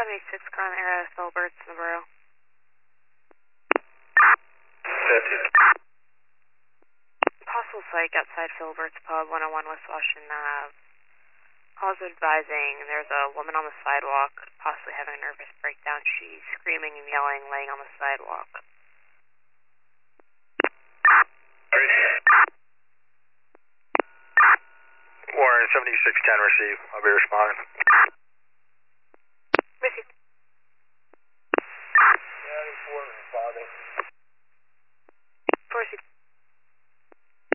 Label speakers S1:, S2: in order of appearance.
S1: 76 current area, Filberts, Navarro.
S2: 50.
S1: Possible psych outside Filberts Pub, 101 West Washington Ave. Calls advising there's a woman on the sidewalk, possibly having a nervous breakdown. She's screaming and yelling, laying on the sidewalk.
S2: Warren 7610 receive. I'll be responding.